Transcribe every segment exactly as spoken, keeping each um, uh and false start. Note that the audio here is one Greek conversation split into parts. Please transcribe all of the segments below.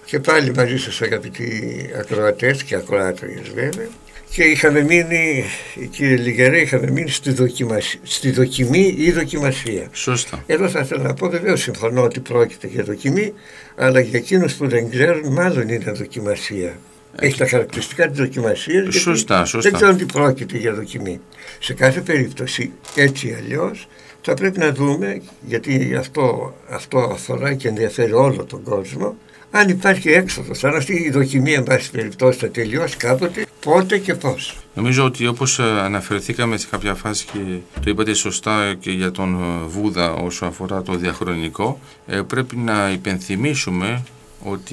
Και πάλι μαζί σας, αγαπητοί ακροατές και ακροάτριες βέβαια. Και είχαμε μείνει, κύριε Λιγερέ, είχαμε μείνει στη, δοκιμασία, στη δοκιμή ή δοκιμασία. Σωστά. Εδώ θα ήθελα να πω, βεβαίως συμφωνώ ότι πρόκειται για δοκιμή, αλλά για εκείνους που δεν ξέρουν, μάλλον είναι δοκιμασία. Έχει τα χαρακτηριστικά της δοκιμασίας. Σωστά, σωστά. Δεν ξέρουν τι πρόκειται για δοκιμή. Σε κάθε περίπτωση, έτσι ή αλλιώς, θα πρέπει να δούμε, γιατί αυτό, αυτό αφορά και ενδιαφέρει όλο τον κόσμο, αν υπάρχει έξοδος, αν αυτή η δοκιμή, εν πάση περιπτώσει, θα τελειώσει κάποτε, πότε και πώς. Νομίζω ότι όπως αναφερθήκαμε σε κάποια φάση και το είπατε σωστά και για τον Βούδα όσο αφορά το διαχρονικό, πρέπει να υπενθυμίσουμε ότι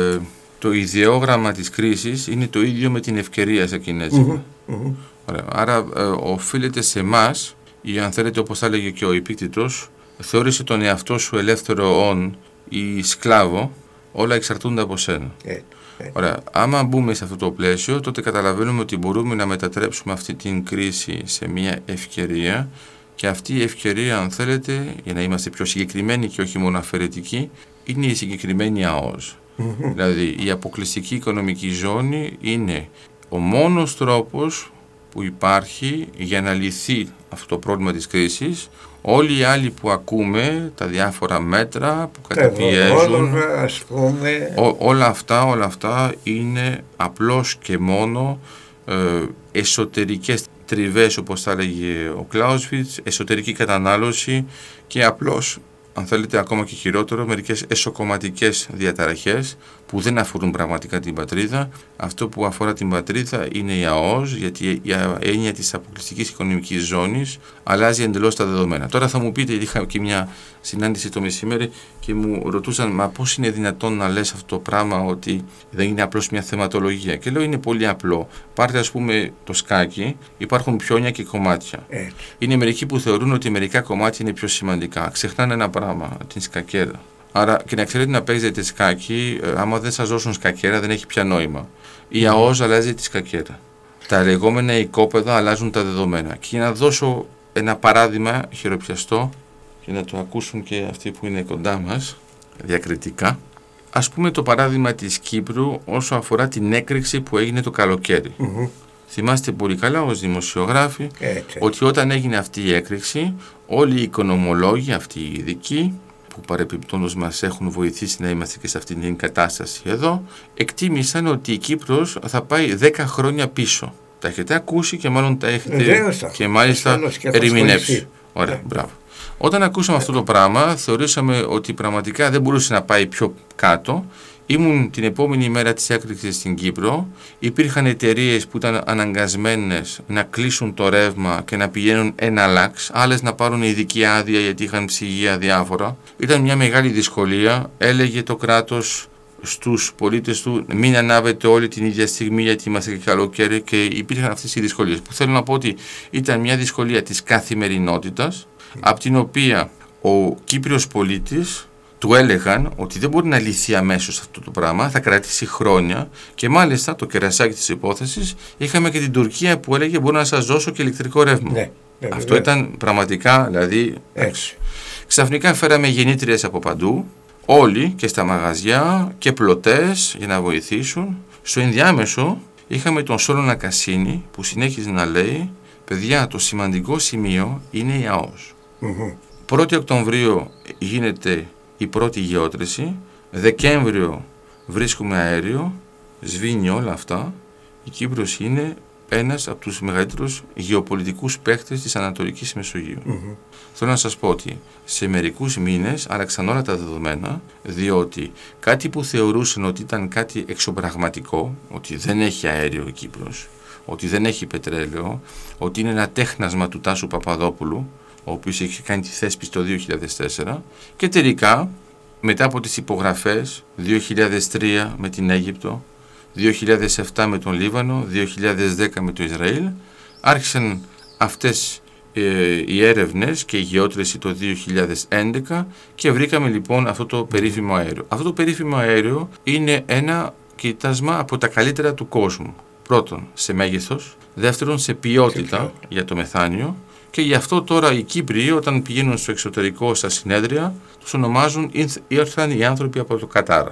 το ιδεόγραμμα της κρίσης είναι το ίδιο με την ευκαιρία σε κινέζικα. Mm-hmm, mm-hmm. Άρα οφείλεται σε εμάς, ή αν θέλετε όπως θα έλεγε και ο Επίκτητος, θεώρησε τον εαυτό σου ελεύθερο όν ή σκλάβο, όλα εξαρτούνται από σένα. Yeah. Ωραία. Άμα μπούμε σε αυτό το πλαίσιο, τότε καταλαβαίνουμε ότι μπορούμε να μετατρέψουμε αυτή την κρίση σε μια ευκαιρία, και αυτή η ευκαιρία, αν θέλετε, για να είμαστε πιο συγκεκριμένοι και όχι μόνο αφαιρετικοί, είναι η συγκεκριμένη ΑΟΣ. Mm-hmm. Δηλαδή η αποκλειστική οικονομική ζώνη είναι ο μόνος τρόπος που υπάρχει για να λυθεί αυτό το πρόβλημα της κρίσης. Όλοι οι άλλοι που ακούμε, τα διάφορα μέτρα που καταπιέζουν, ας πούμε. Ό, όλα αυτά, όλα αυτά είναι απλώς και μόνο ε, εσωτερικές τριβές, όπως θα έλεγε ο Κλάουσβιτς, εσωτερική κατανάλωση και απλώς, αν θέλετε ακόμα και χειρότερο, μερικές εσωκομματικές διαταραχές που δεν αφορούν πραγματικά την πατρίδα. Αυτό που αφορά την πατρίδα είναι η ΑΟΣ, γιατί η έννοια της αποκλειστικής οικονομικής ζώνης αλλάζει εντελώς τα δεδομένα. Τώρα θα μου πείτε, είχα και μια συνάντηση το μεσημέρι και μου ρωτούσαν, μα πώς είναι δυνατόν να λες αυτό το πράγμα, ότι δεν είναι απλώς μια θεματολογία? Και λέω, είναι πολύ απλό. Πάρτε, ας πούμε, το σκάκι, υπάρχουν πιόνια και κομμάτια. Έτσι. Είναι μερικοί που θεωρούν ότι μερικά κομμάτια είναι πιο σημαντικά. Ξεχνάνε ένα πράγμα, την σκακέρα. Άρα, και να ξέρετε, να παίζετε σκάκι, άμα δεν σας δώσουν σκακέρα, δεν έχει πια νόημα. Η ΑΟΣ αλλάζει τη σκακέρα. Τα λεγόμενα οικόπεδα αλλάζουν τα δεδομένα. Και για να δώσω ένα παράδειγμα χειροπιαστό, για να το ακούσουν και αυτοί που είναι κοντά μας, διακριτικά. Ας πούμε το παράδειγμα της Κύπρου όσο αφορά την έκρηξη που έγινε το καλοκαίρι. Mm-hmm. Θυμάστε πολύ καλά ως δημοσιογράφοι Έτσι. ότι όταν έγινε αυτή η έκρηξη, όλοι οι οικονομολόγοι, αυτοί οι ειδικοί, που παρεπιπτόντως μας έχουν βοηθήσει να είμαστε και σε αυτήν την κατάσταση εδώ, εκτίμησαν ότι η Κύπρος θα πάει δέκα χρόνια πίσω. Τα έχετε ακούσει και μάλλον τα έχετε Βεβαίως, και μάλιστα ερμηνεύσει. Ωραία, μπράβο. Όταν ακούσαμε αυτό το πράγμα, θεωρήσαμε ότι πραγματικά δεν μπορούσε να πάει πιο κάτω. Ήμουν την επόμενη μέρα της έκρηξης στην Κύπρο. Υπήρχαν εταιρείες που ήταν αναγκασμένες να κλείσουν το ρεύμα και να πηγαίνουν εναλλάξ, άλλες να πάρουν ειδική άδεια γιατί είχαν ψυγεία διάφορα. Ήταν μια μεγάλη δυσκολία. Έλεγε το κράτος στους πολίτες του, μην ανάβετε όλη την ίδια στιγμή γιατί είμαστε και καλοκαίρι, και υπήρχαν αυτές οι δυσκολίες. Που θέλω να πω ότι ήταν μια δυσκολία της καθημερινότητας, από την οποία ο Κύπριος πολίτης του έλεγαν ότι δεν μπορεί να λυθεί αμέσως αυτό το πράγμα, θα κρατήσει χρόνια, και μάλιστα το κερασάκι της υπόθεσης είχαμε και την Τουρκία που έλεγε μπορώ να σας δώσω και ηλεκτρικό ρεύμα. Ναι, ναι, αυτό ναι. ήταν πραγματικά, δηλαδή, έξω. Ξαφνικά φέραμε γεννήτριες από παντού, όλοι και στα μαγαζιά και πλωτές για να βοηθήσουν. Στο ενδιάμεσο είχαμε τον Σόλωνα Κασίνη που συνέχιζε να λέει, παιδιά, το σημαντικό σημείο είναι η ΑΟΣ. Mm-hmm. πρώτη Οκτωβρίου γίνεται η πρώτη γεώτρηση, Δεκέμβριο βρίσκουμε αέριο, σβήνει όλα αυτά. Η Κύπρος είναι ένας από τους μεγαλύτερους γεωπολιτικούς παίκτες της Ανατολικής Μεσογείου. Mm-hmm. Θέλω να σας πω ότι σε μερικούς μήνες άλλαξαν όλα τα δεδομένα, διότι κάτι που θεωρούσαν ότι ήταν κάτι εξωπραγματικό, ότι δεν έχει αέριο η Κύπρος, ότι δεν έχει πετρέλαιο, ότι είναι ένα τέχνασμα του Τάσου Παπαδόπουλου, ο οποίος έχει κάνει τη θέσπιση το δύο χιλιάδες τέσσερα, και τελικά μετά από τις υπογραφές δύο χιλιάδες τρία με την Αίγυπτο, δύο χιλιάδες επτά με τον Λίβανο, δύο χιλιάδες δέκα με το Ισραήλ, άρχισαν αυτές ε, οι έρευνες και η γεώτρηση το δύο χιλιάδες έντεκα και βρήκαμε λοιπόν αυτό το περίφημο αέριο. Αυτό το περίφημο αέριο είναι ένα κοιτάσμα από τα καλύτερα του κόσμου. Πρώτον, σε μέγεθος, δεύτερον, σε ποιότητα για το μεθάνιο, και γι' αυτό τώρα οι Κύπριοι όταν πηγαίνουν στο εξωτερικό στα συνέδρια τους ονομάζουν ήρθαν οι άνθρωποι από το Κατάρα.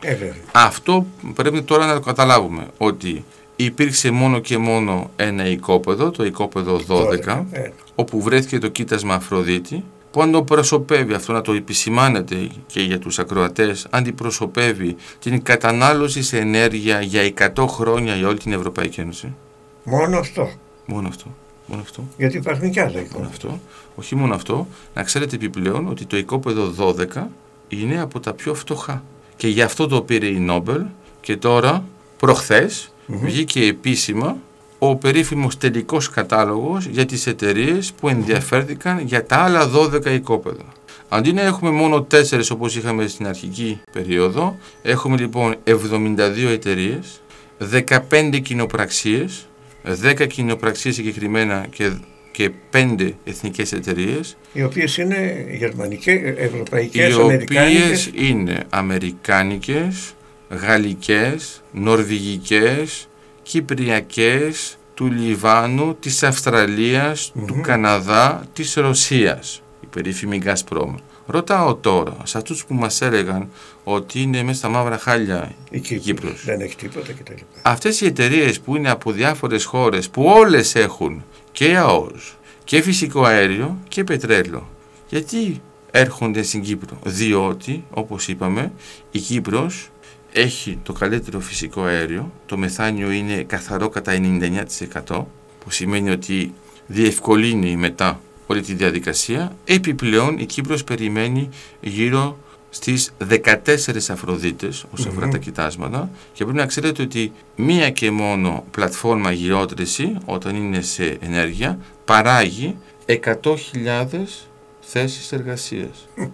Ε, Αυτό πρέπει τώρα να το καταλάβουμε, ότι υπήρξε μόνο και μόνο ένα οικόπεδο, το οικόπεδο δώδεκα, ε. όπου βρέθηκε το κοίτασμα Αφροδίτη, που αντιπροσωπεύει, αυτό να το επισημάνετε και για τους ακροατές, αντιπροσωπεύει την κατανάλωση σε ενέργεια για εκατό χρόνια για όλη την Ευρωπαϊκή Ένωση. Μόνο αυτό. Μόνο αυτό. Μόνο αυτό. Γιατί υπάρχουν και άλλα οικόπεδα. Αυτό. Όχι μόνο αυτό, να ξέρετε επιπλέον ότι το οικόπεδο δώδεκα είναι από τα πιο φτωχά. Και γι' αυτό το πήρε η Νόμπελ και τώρα, προχθές, mm-hmm. βγήκε επίσημα ο περίφημος τελικός κατάλογος για τις εταιρείες που ενδιαφέρθηκαν mm-hmm. για τα άλλα δώδεκα οικόπεδα. Αντί να έχουμε μόνο τέσσερις όπως είχαμε στην αρχική περίοδο, έχουμε λοιπόν εβδομήντα δύο εταιρείες, δεκαπέντε κοινοπραξίες, δέκα κοινοπραξίες συγκεκριμένα και, και πέντε εθνικές εταιρείες. Οι οποίες είναι γερμανικές, ευρωπαϊκές, οι αμερικάνικες. Οι οποίες είναι αμερικάνικες, γαλλικές, νορβηγικές, κυπριακές, του Λιβάνου, της Αυστραλίας, mm-hmm. του Καναδά, της Ρωσίας, η περίφημη Gazprom. Ρωτάω τώρα, σε αυτούς που μας έλεγαν ότι είναι μέσα στα μαύρα χάλια η Κύπρος, Κύπρος. Δεν έχει τίποτα κτλ. Αυτές οι εταιρείες που είναι από διάφορες χώρες, που όλες έχουν και ΑΟΣ και φυσικό αέριο και πετρέλαιο, γιατί έρχονται στην Κύπρο? Διότι, όπως είπαμε, η Κύπρος έχει το καλύτερο φυσικό αέριο, το μεθάνιο είναι καθαρό κατά ενενήντα εννέα τοις εκατό, που σημαίνει ότι διευκολύνει μετά όλη τη διαδικασία. Επιπλέον η Κύπρος περιμένει γύρω στις δεκατέσσερις Αφροδίτες όσον αφορά mm-hmm. τα κοιτάσματα, και πρέπει να ξέρετε ότι μία και μόνο πλατφόρμα γεώτρηση όταν είναι σε ενέργεια παράγει εκατό χιλιάδες θέσεις εργασίας. Mm.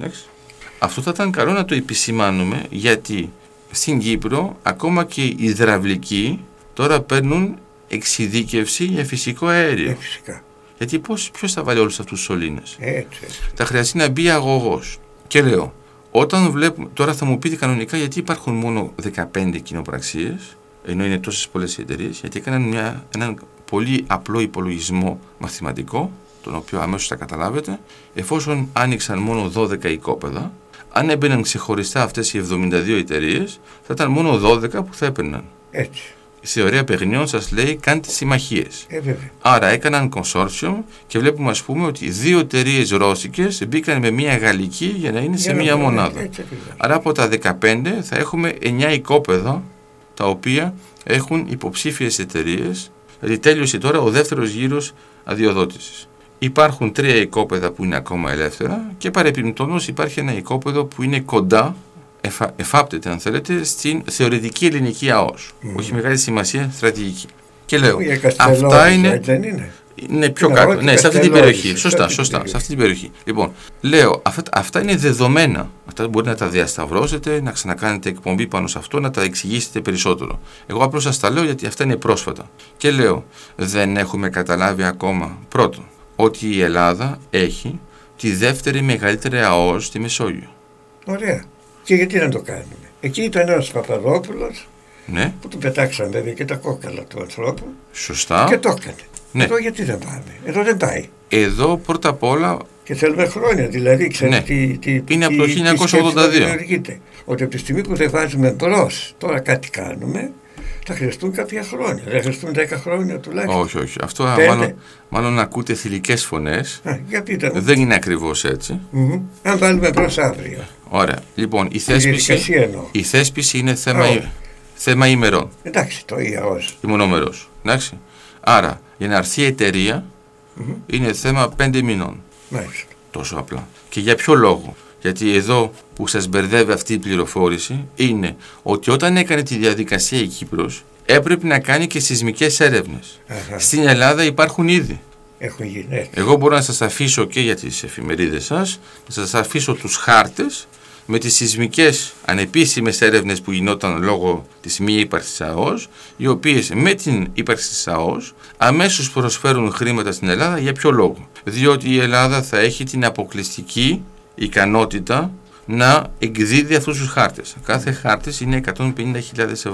Αυτό θα ήταν καλό να το επισημάνουμε, γιατί στην Κύπρο ακόμα και οι υδραυλικοί τώρα παίρνουν εξειδίκευση για φυσικό αέριο. Ε, φυσικά. Γιατί πώς, ποιος θα βάλει όλους αυτούς τους σωλήνες? Έτσι, έτσι. Θα χρειαστεί να μπει αγωγός. Και λέω, όταν βλέπουμε, τώρα θα μου πείτε κανονικά γιατί υπάρχουν μόνο δεκαπέντε κοινοπραξίες, ενώ είναι τόσες πολλές εταιρείες, γιατί έκαναν μια, έναν πολύ απλό υπολογισμό μαθηματικό, τον οποίο αμέσως θα καταλάβετε, εφόσον άνοιξαν μόνο δώδεκα οικόπεδα, αν έμπαιναν ξεχωριστά αυτές οι εβδομήντα δύο εταιρείες, θα ήταν μόνο δώδεκα που θα έπαιρναν. Έτσι. Η θεωρία Παιγνιών σας λέει κάντε συμμαχίες. Ε, βέβαια. Άρα έκαναν consortium και βλέπουμε, ας πούμε, ότι δύο εταιρείες ρώσικες μπήκαν με μία γαλλική για να είναι για σε να μία μονάδα. Έτσι, έτσι, άρα από τα δεκαπέντε θα έχουμε εννιά οικόπεδα τα οποία έχουν υποψήφιες εταιρείες. Δηλαδή τέλειωσε τώρα ο δεύτερος γύρος αδειοδότησης. Υπάρχουν τρία οικόπεδα που είναι ακόμα ελεύθερα και παρεπιπτόντως υπάρχει ένα οικόπεδο που είναι κοντά, εφα, εφάπτεται αν θέλετε, στην θεωρητική ελληνική ΑΟΣ. Mm. Όχι μεγάλη σημασία, στρατηγική. Και λέω, αυτά είναι, είναι. είναι πιο είναι κάτω. Ναι, σε αυτή την περιοχή. Σωστά, σωστά, σε αυτή την περιοχή. Λοιπόν, λέω, αυτά, αυτά είναι δεδομένα. Αυτά μπορεί να τα διασταυρώσετε, να ξανακάνετε εκπομπή πάνω σε αυτό, να τα εξηγήσετε περισσότερο. Εγώ απλώς σας τα λέω γιατί αυτά είναι πρόσφατα. Και λέω, δεν έχουμε καταλάβει ακόμα, πρώτον, ότι η Ελλάδα έχει τη δεύτερη μεγαλύτερη ΑΟΣ στη Μεσόγειο. Ωραία. Και γιατί να το κάνουμε? Εκεί ήταν ένας Παπαδόπουλος, ναι, που του πετάξαν βέβαια και τα κόκκαλα του ανθρώπου. Σωστά. Και το έκανε. Ναι. Εδώ γιατί δεν πάμε? Εδώ δεν πάει. Εδώ πρώτα απ' όλα. Και θέλουμε χρόνια, δηλαδή ξέρετε, ναι. τι, τι, είναι από το τι, χίλια εννιακόσια ογδόντα δύο. Ότι από τη στιγμή που δεν βάζουμε μπρος, τώρα κάτι κάνουμε, θα χρειαστούν κάποια χρόνια. Θα χρειαστούν δέκα χρόνια τουλάχιστον. Όχι, όχι. Αυτό μάλλον, μάλλον ακούτε θηλυκές φωνές. Α, για πείτε μου. Δεν είναι ακριβώς έτσι. Mm-hmm. Αν βάλουμε μπρος αύριο. Ωραία. Λοιπόν, η θέσπιση, η θέσπιση είναι θέμα, oh. θέμα ημερών. Εντάξει, το ΙΑΟΣ. Και μονομερός. Εντάξει. Άρα, για να έρθει η εταιρεία, mm-hmm. είναι θέμα πέντε μηνών. Μάλιστα. Τόσο απλά. Και για ποιο λόγο? Γιατί εδώ που σας μπερδεύει αυτή η πληροφόρηση είναι ότι όταν έκανε τη διαδικασία η Κύπρος έπρεπε να κάνει και σεισμικές έρευνες. Αχα. Στην Ελλάδα υπάρχουν ήδη. Έχουν γίνει, έτσι. Εγώ μπορώ να σας αφήσω και για τις εφημερίδες σας, να σας αφήσω τους χάρτες με τις σεισμικές ανεπίσημες έρευνες που γινόταν λόγω της μη ύπαρξης ΑΟΣ, οι οποίες με την ύπαρξη της ΑΟΣ αμέσως προσφέρουν χρήματα στην Ελλάδα. Για ποιο λόγο? Διότι η Ελλάδα θα έχει την αποκλειστική ικανότητα να εκδίδει αυτούς τους χάρτες. Κάθε χάρτης είναι εκατόν πενήντα χιλιάδες ευρώ.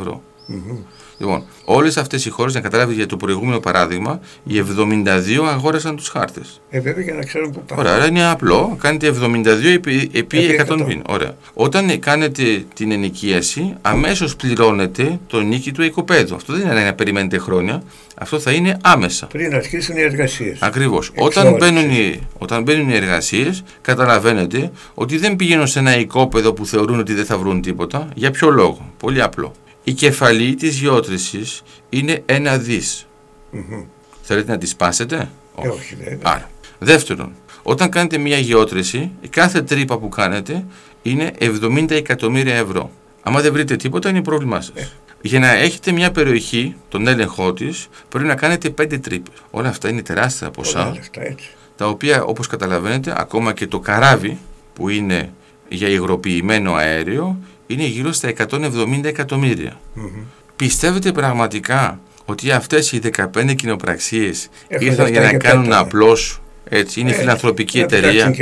Mm-hmm. Λοιπόν, όλες αυτές οι χώρες, να καταλάβετε για το προηγούμενο παράδειγμα, οι εβδομήντα δύο αγόρασαν τους χάρτες. Ε, βέβαια, για να ξέρουν πού πάνε. Ωραία, είναι απλό. Κάνετε εβδομήντα δύο επί, επί εκατόν πενήντα. Ωραία. Όταν κάνετε την ενοικίαση, αμέσως πληρώνετε το νίκη του οικοπαίδου. Αυτό δεν είναι να περιμένετε χρόνια. Αυτό θα είναι άμεσα. Πριν αρχίσουν οι εργασίες. Ακριβώς. Όταν μπαίνουν, οι, όταν μπαίνουν οι εργασίες, καταλαβαίνετε ότι δεν πηγαίνουν σε ένα οικόπεδο που θεωρούν ότι δεν θα βρουν τίποτα. Για ποιο λόγο? Πολύ απλό. Η κεφαλή της γεώτρησης είναι ένα δις. Mm-hmm. Θέλετε να τη σπάσετε? Όχι. Όχι βέβαια. Άρα. Δεύτερον, όταν κάνετε μια γεώτρηση, η κάθε τρύπα που κάνετε είναι εβδομήντα εκατομμύρια ευρώ. Άμα δεν βρείτε τίποτα, είναι πρόβλημά σας. Ε. Για να έχετε μια περιοχή, τον έλεγχό της, πρέπει να κάνετε πέντε τρύπες. Όλα αυτά είναι τεράστια ποσά, τα οποία, όπως καταλαβαίνετε, ακόμα και το καράβι που είναι για υγροποιημένο αέριο, είναι γύρω στα εκατόν εβδομήντα εκατομμύρια. Mm-hmm. Πιστεύετε πραγματικά ότι αυτές οι δεκαπέντε κοινοπραξίες ήρθαν για να κάνουν πέτρα. Απλώς, έτσι, είναι ε, φιλανθρωπική εταιρεία.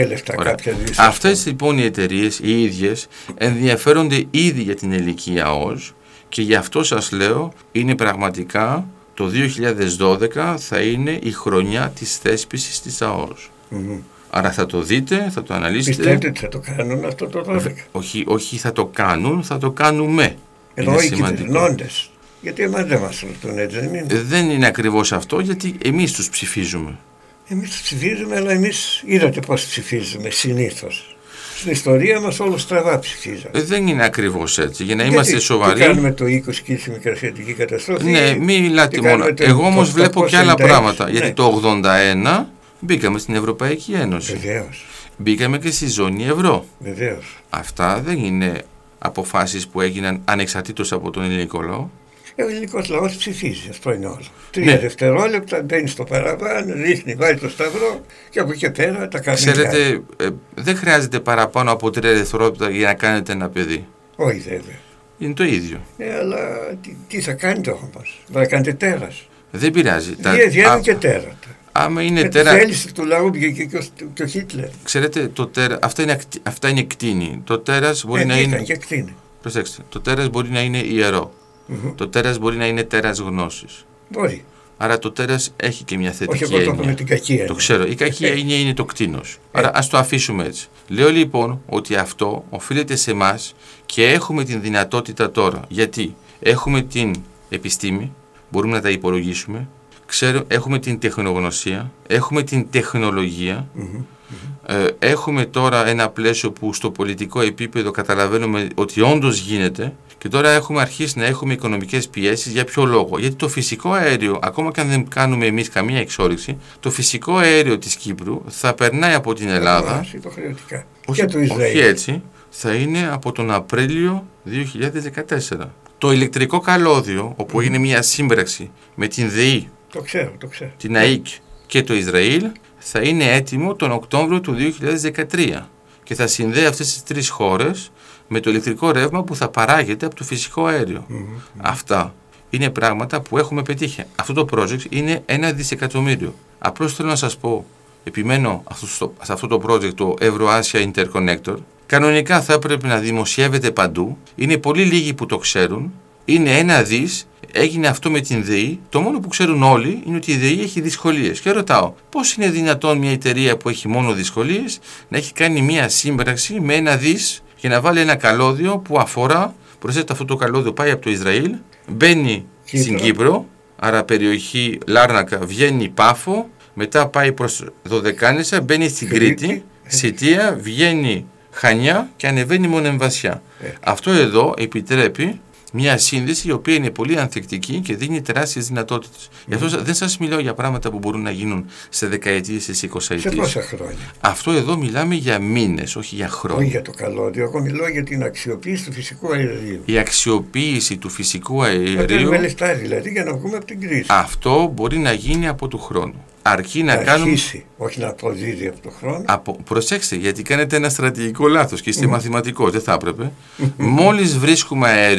Αυτές λοιπόν οι εταιρείες, οι ίδιες, ενδιαφέρονται ήδη για την ελληνική ΑΟΣ και γι' αυτό σας λέω, είναι πραγματικά το δύο χιλιάδες δώδεκα θα είναι η χρονιά της θέσπισης της ΑΟΣ. Mm-hmm. Άρα θα το δείτε, θα το αναλύσετε. Πιστεύετε ότι θα το κάνουν αυτό το δώδεκα? Όχι, όχι θα το κάνουν, θα το κάνουμε. Ενώ οι κυβερνώντες. Γιατί εμάς δεν μας ρωτούν, έτσι δεν είναι? Δεν είναι ακριβώς αυτό, γιατί εμείς τους ψηφίζουμε. Εμείς τους ψηφίζουμε, αλλά εμείς είδατε πώς ψηφίζουμε συνήθως. Στην ιστορία μας όλο στραβά ψηφίζαμε. Ε, δεν είναι ακριβώς έτσι. Για να γιατί, είμαστε σοβαροί. Τι κάνουμε το είκοσι και στη μικρασιατική καταστροφή. Ναι, μην μιλάτε μόνο. Εγώ όμως βλέπω και άλλα πράγματα. Ναι. Γιατί το ογδόντα ένα μπήκαμε στην Ευρωπαϊκή Ένωση. Βεβαίως. Μπήκαμε και στη ζώνη ευρώ. Βεβαίως. Αυτά δεν είναι αποφάσεις που έγιναν ανεξαρτήτως από τον ελληνικό λαό. Ο ελληνικός λαός ψηφίζει, αυτό είναι όλο. Τρία ναι. δευτερόλεπτα μπαίνει στο παραβάν, ρίχνει, βάζει το σταυρό και από εκεί και πέρα τα κάνει. Ξέρετε, ε, δεν χρειάζεται παραπάνω από τρία δευτερόλεπτα για να κάνετε ένα παιδί. Όχι βέβαια. Είναι το ίδιο. Ναι, αλλά τι, τι θα κάνετε όμως, θα κάνετε τέρας. Δεν πειράζει. Βγαίνουν και τέρατα. Άμα είναι με τέρα... τη θέληση του λαού βγήκε και, και ο Χίτλερ. Ξέρετε, το τέρα... αυτά, είναι, αυτά είναι κτίνη. Το τέρας μπορεί ε, να είναι. Και κτίνη. Προσέξτε, το τέρας μπορεί να είναι ιερό. Mm-hmm. Το τέρας μπορεί να είναι τέρας γνώσης. Μπορεί. Άρα το τέρας έχει και μια θετική έννοια. Όχι, εγώ το με την κακή έννοια. Το ξέρω. Η κακή έννοια είναι το κτίνος. Ε. Άρα ας το αφήσουμε έτσι. Λέω λοιπόν ότι αυτό οφείλεται σε εμάς και έχουμε την δυνατότητα τώρα. Γιατί έχουμε την επιστήμη, μπορούμε να τα υπολογίσουμε. Ξέρω, έχουμε την τεχνογνωσία, έχουμε την τεχνολογία, mm-hmm. ε, έχουμε τώρα ένα πλαίσιο που στο πολιτικό επίπεδο καταλαβαίνουμε ότι όντως γίνεται και τώρα έχουμε αρχίσει να έχουμε οικονομικές πιέσεις. Για ποιο λόγο? Γιατί το φυσικό αέριο, ακόμα και αν δεν κάνουμε εμείς καμία εξόρυξη, το φυσικό αέριο της Κύπρου θα περνάει από την Ελλάδα, υποχρεωτικά. Όχι, όχι έτσι, θα είναι από τον Απρίλιο δύο χιλιάδες δεκατέσσερα. Το ηλεκτρικό καλώδιο, όπου mm-hmm. είναι μια σύμπραξη με την ΔΕΗ, το ξέρω, το ξέρω. την ΑΕΚ και το Ισραήλ, θα είναι έτοιμο τον Οκτώβριο του δύο χιλιάδες δεκατρία και θα συνδέει αυτές τις τρεις χώρες με το ηλεκτρικό ρεύμα που θα παράγεται από το φυσικό αέριο. Mm-hmm. Αυτά είναι πράγματα που έχουμε πετύχει. Αυτό το project είναι ένα δισεκατομμύριο. Απλώς θέλω να σας πω, επιμένω σε αυτό το project, το Euro-Asia Interconnector, κανονικά θα έπρεπε να δημοσιεύεται παντού. Είναι πολύ λίγοι που το ξέρουν. Είναι ένα δις. Έγινε αυτό με την ΔΕΗ. Το μόνο που ξέρουν όλοι είναι ότι η ΔΕΗ έχει δυσκολίες. Και ρωτάω, πώς είναι δυνατόν μια εταιρεία που έχει μόνο δυσκολίες να έχει κάνει μια σύμπραξη με ένα δις για να βάλει ένα καλώδιο που αφορά, προσέξτε, αυτό το καλώδιο πάει από το Ισραήλ, μπαίνει Κύπρο. Στην Κύπρο, άρα περιοχή Λάρνακα, βγαίνει Πάφο, μετά πάει προς Δωδεκάνησα, μπαίνει στην Κρήτη, Κρήτη Σιτία, βγαίνει Χανιά και ανεβαίνει Μονεμβασιά. Ε. Αυτό εδώ επιτρέπει μια σύνδεση η οποία είναι πολύ ανθεκτική και δίνει τεράστιες δυνατότητες. Mm. Γι' αυτό δεν σας μιλάω για πράγματα που μπορούν να γίνουν σε δεκαετίες, σε εικοσαετίες. Σε πόσα χρόνια? Αυτό εδώ μιλάμε για μήνες, όχι για χρόνια. Όχι για το καλώδιο. Εγώ μιλάω για την αξιοποίηση του φυσικού αερίου. Η αξιοποίηση του φυσικού αερίου. Να λεφτά δηλαδή για να βγούμε από την κρίση. Αυτό μπορεί να γίνει από του χρόνου. Αρκεί να, να κάνουμε. Αρχίσει, όχι να αποδίδει από το χρόνο. Από... Προσέξτε, γιατί κάνετε ένα στρατηγικό λάθος και είστε mm. μαθηματικός, δεν θα έπρεπε. Μόλις βρίσκουμε αέριο,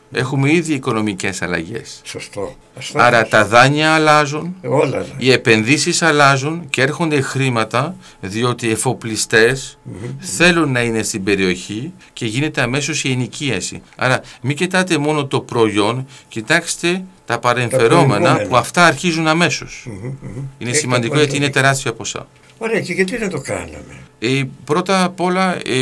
Έχουμε ήδη οικονομικές αλλαγές. Σωστό. Άρα τα δάνεια αλλάζουν, όλα, οι επενδύσεις αλλάζουν και έρχονται χρήματα, διότι εφοπλιστές mm-hmm. θέλουν να είναι στην περιοχή και γίνεται αμέσως η ενοικίαση. Άρα μην κοιτάτε μόνο το προϊόν, κοιτάξτε τα παρεμφερόμενα που αυτά αρχίζουν αμέσως. Mm-hmm, mm-hmm. Είναι Έχει σημαντικό γιατί είναι τεράστια ποσά. Ωραία, και γιατί δεν το κάναμε. Ε, πρώτα απ' όλα ε,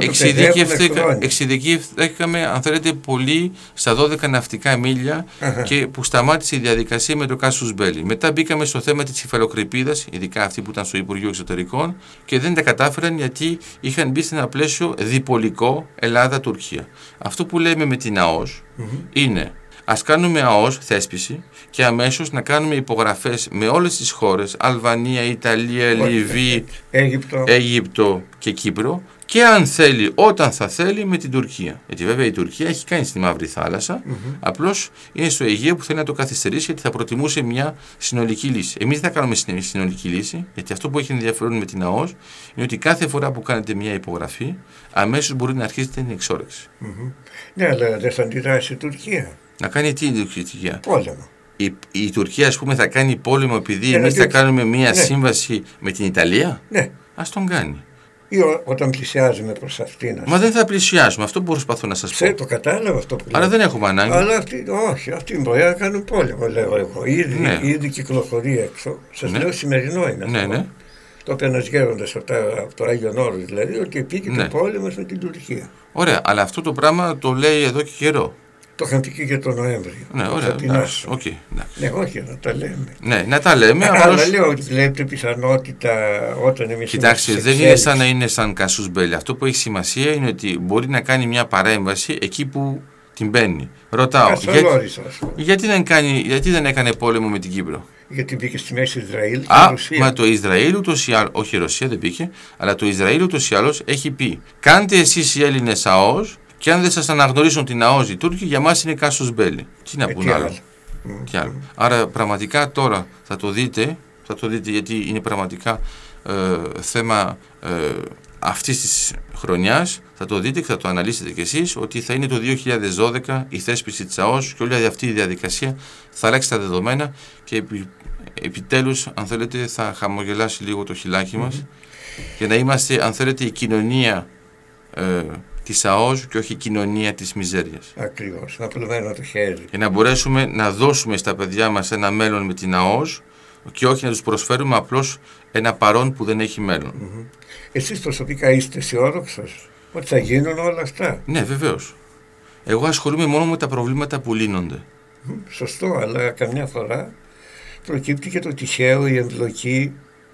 εξειδικεύθηκαμε, αν θέλετε, πολύ στα δώδεκα ναυτικά μίλια uh-huh. και που σταμάτησε η διαδικασία με το κάσους μπέλι. Μετά μπήκαμε στο θέμα της υφαλοκρηπίδας, ειδικά αυτοί που ήταν στο Υπουργείο Εξωτερικών, και δεν τα κατάφεραν γιατί είχαν μπει σε ένα πλαίσιο διπολικό Ελλάδα-Τουρκία. Αυτό που λέμε με την ΑΟΣ uh-huh. είναι ας κάνουμε ΑΟΣ, θέσπιση, και αμέσως να κάνουμε υπογραφές με όλες τις χώρες, Αλβανία, Ιταλία, Λιβύη, Αίγυπτο. Αίγυπτο και Κύπρο, και αν θέλει, όταν θα θέλει, με την Τουρκία. Γιατί βέβαια η Τουρκία έχει κάνει στη Μαύρη Θάλασσα, mm-hmm. απλώς είναι στο Αιγαίο που θέλει να το καθυστερήσει, γιατί θα προτιμούσε μια συνολική λύση. Εμείς δεν θα κάνουμε συνολική λύση, γιατί αυτό που έχει ενδιαφέρον με την ΑΟΣ είναι ότι κάθε φορά που κάνετε μια υπογραφή, αμέσως μπορεί να αρχίσετε την εξόρεξη. Mm-hmm. Ναι, αλλά δεν θα αντιδράσει η Τουρκία. Να κάνει τι η Τουρκία? Πόλεμο. Η, η Τουρκία, ας πούμε, θα κάνει πόλεμο επειδή ναι, εμείς θα κάνουμε μια ναι. σύμβαση με την Ιταλία. Ναι. Ας τον κάνει. Ή ό, όταν πλησιάζουμε προς αυτήν. Μα δεν θα πλησιάσουμε. Αυτό που προσπαθώ να σας πω. Σε το κατάλαβα αυτό που λέω. Άρα δεν έχουμε ανάγκη. Αλλά αυτοί, όχι, αυτοί μπορεί να κάνουν πόλεμο, λέω εγώ. Ήδη, ναι. ήδη κυκλοφορεί έξω. Σας ναι. λέω σημερινό είναι ναι, αυτό. Ναι. Το είπε ένας γέροντας από, από το Άγιον Όρος, δηλαδή, ότι πήγε ναι. το πόλεμο με την Τουρκία. Ωραία, αλλά αυτό το πράγμα το λέει εδώ και καιρό. Το είχαν πει και για τον Νοέμβριο. Ναι, ωραία. Εντάξει, okay, ναι, όχι, να τα λέμε. Ναι, να τα λέμε. Αλλά απλώς... λέω ότι βλέπετε πιθανότητα όταν εμείς. Κοιτάξτε, δεν είναι σαν να είναι σαν κασούς μπέλι. Αυτό που έχει σημασία είναι ότι μπορεί να κάνει μια παρέμβαση εκεί που την μπαίνει. Ρωτάω, γιατί, γιατί, δεν κάνει, γιατί δεν έκανε πόλεμο με την Κύπρο? Γιατί μπήκε στη μέση Ισραήλ και Α, Ρωσία. Μα το Ισραήλ ούτως ή άλλως, όχι η Ρωσία δεν μπήκε, αλλά το Ισραήλ ούτως ή άλλως έχει πει: κάντε εσείς οι Έλληνες ΑΟΣ, και αν δεν σας αναγνωρίσουν την ΑΟΣ οι Τούρκοι, για μας είναι κάσος μπέλι. Τι να ε, πούν άλλο. Mm, άλλο. Mm. Άρα πραγματικά τώρα θα το δείτε, θα το δείτε γιατί είναι πραγματικά ε, θέμα ε, αυτής της χρονιάς, θα το δείτε και θα το αναλύσετε κι εσείς, ότι θα είναι το δύο χιλιάδες δώδεκα η θέσπιση της ΑΟΣ και όλη αυτή η διαδικασία θα αλλάξει τα δεδομένα και επι, επιτέλους, αν θέλετε, θα χαμογελάσει λίγο το χιλάκι μας mm-hmm. για να είμαστε, αν θέλετε, η κοινωνία ε, της ΑΟΣ και όχι η κοινωνία της μιζέριας. Ακριβώς, να πλωμένο το χέρι. Για να μπορέσουμε να δώσουμε στα παιδιά μας ένα μέλλον με την ΑΟΣ και όχι να τους προσφέρουμε απλώς ένα παρόν που δεν έχει μέλλον. Mm-hmm. Εσείς προσωπικά είστε αισιόδοξος ότι θα γίνουν όλα αυτά? Ναι, βεβαίως. Εγώ ασχολούμαι μόνο με τα προβλήματα που λύνονται. Mm, σωστό, αλλά καμιά φορά προκύπτει και το τυχαίο, η εμπλοκή.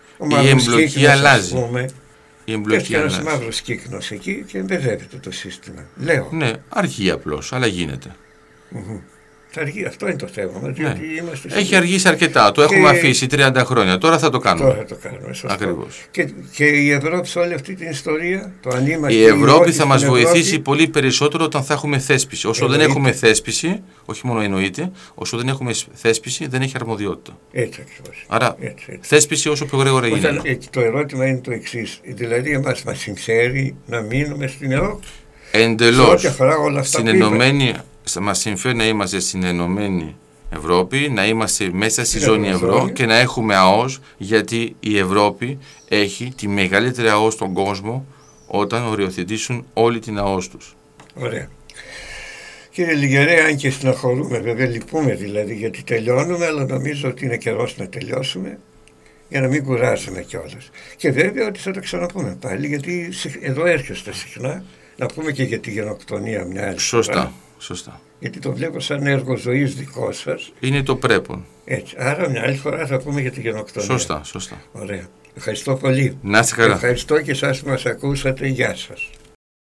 Η εμπλοκή αλλάζει. Η εμπλοκή και ένας μαύρος κύκνος εκεί και εμπεδεύεται το σύστημα. Λέω. Ναι, αργεί απλώς, αλλά γίνεται. Mm-hmm. Αργεί, αυτό είναι το θέμα μας. Ναι. Έχει αργήσει αρκετά. Το και... έχουμε αφήσει τριάντα χρόνια. Τώρα θα το κάνουμε. Τώρα θα το κάνουμε. Σωστό. Ακριβώς. Και, και η Ευρώπη σε όλη αυτή την ιστορία, το αν είμαστε η Ευρώπη θα μας βοηθήσει Ευρώπη... πολύ περισσότερο όταν θα έχουμε θέσπιση. Όσο εννοείται. δεν έχουμε θέσπιση, όχι μόνο εννοείται, όσο δεν έχουμε θέσπιση, δεν έχει αρμοδιότητα. Έτσι ακριβώς. Άρα έτσι, έτσι. θέσπιση όσο πιο γρήγορα γίνεται. Το ερώτημα είναι το εξής. Δηλαδή, εμάς μας συμφέρει να μείνουμε στην Ευρώπη. Εντελώς. Στην ενωμένη. Μας συμφέρει να είμαστε στην Ενωμένη Ευρώπη, να είμαστε μέσα στη ζώνη ευρώ και να έχουμε ΑΟΣ, γιατί η Ευρώπη έχει τη μεγαλύτερη ΑΟΣ στον κόσμο όταν οριοθετήσουν όλη την ΑΟΣ τους. Ωραία. Κύριε Λιγερέ, αν και συναχωρούμε, βέβαια λυπούμε δηλαδή γιατί τελειώνουμε, αλλά νομίζω ότι είναι καιρός να τελειώσουμε για να μην κουράζουμε κιόλας. Και βέβαια ότι θα τα ξαναπούμε πάλι, γιατί εδώ έρχεστε συχνά να πούμε και για τη γενοκτονία μια άλλη. Σωστά. φορά. Σωστά. Γιατί το βλέπω σαν έργο ζωής δικό σας. Είναι το πρέπον. Έτσι. Άρα μια άλλη φορά θα πούμε για τη γενοκτονία. Σωστά, σωστά. Ωραία. Ευχαριστώ πολύ. Να είστε καλά. Ευχαριστώ και εσάς που μας ακούσατε. Γεια σας.